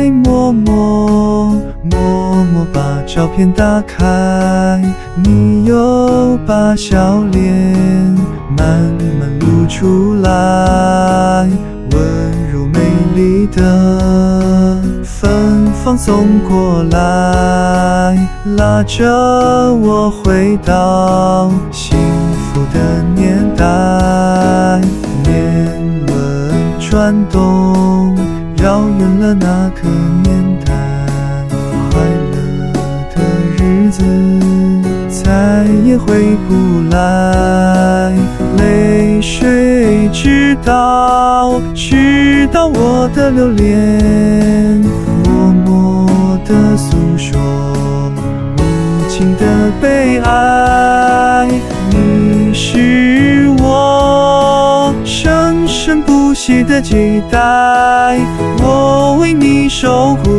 默默把照片打开，你又把笑脸慢慢露出来，温柔美丽的风放送过来，拉着我回到幸福的年代。年轮转动，遥远了那个年代，快乐的日子再也回不来，泪水知道我的留恋，默默地诉说无尽的悲哀。你是我生生不息的期待，我为你守护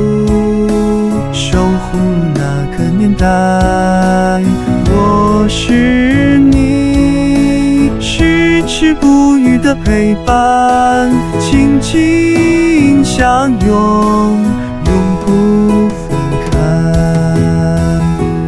那个年代。我是你迟迟不渝的陪伴，紧紧相拥，永不分开。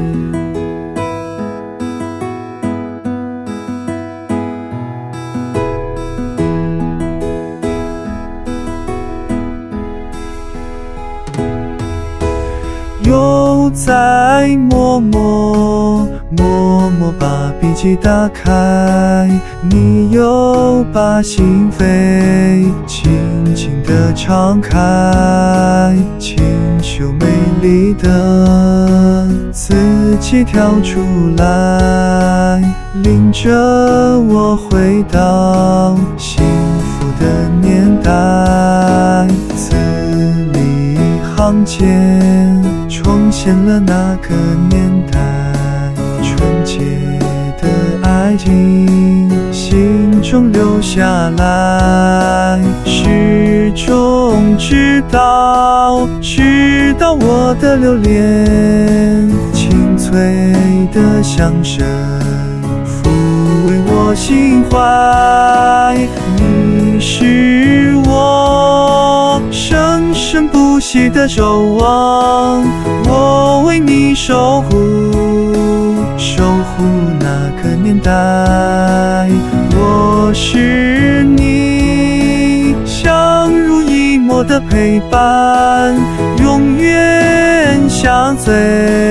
又在默默把笔记打开，你又把心扉轻轻地敞开，清秀美丽的自己跳出来，领着我回到幸福的年代。字里行间重现了那个年代，纯洁的爱情心中留下来，始终知道我的留恋，清脆的响声抚慰我心怀。你是我生生不息的守望，我为你守护那个年代。我是你相濡以沫的陪伴，永远相随。